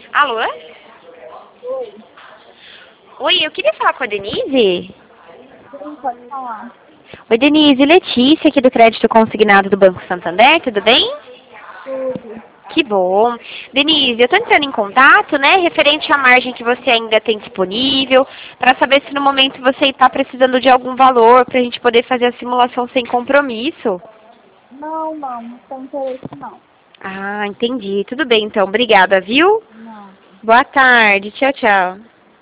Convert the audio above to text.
Alô? Oi, Oi, eu queria falar com a Denise. sim, pode falar. Oi, Denise, Letícia aqui do Crédito Consignado do Banco Santander, tudo bem? Tudo. Que bom. Denise, eu estou entrando em contato, né, referente à margem que você ainda tem disponível, para saber se no momento você está precisando de algum valor para a gente poder fazer a simulação sem compromisso. Não tem interesse não. Ah, entendi. Tudo bem, então. Obrigada, viu? Nada. Boa tarde. Tchau, tchau.